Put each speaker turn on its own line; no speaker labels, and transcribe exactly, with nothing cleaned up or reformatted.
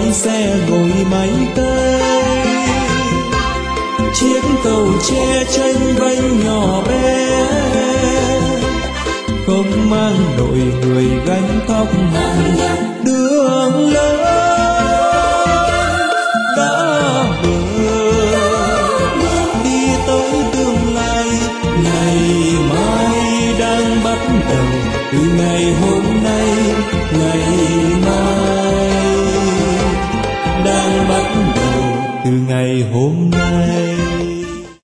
trong xe ngồi mái cây, chiếc cầu tre tranh vanh nhỏ bé, không mang nổi người gánh tóc hàng đường lớn đã bờ, đi tới tương lai ngày mai đang bắt đầu từ ngày hôm nay, ngày mai đang bắt đầu từ ngày hôm nay.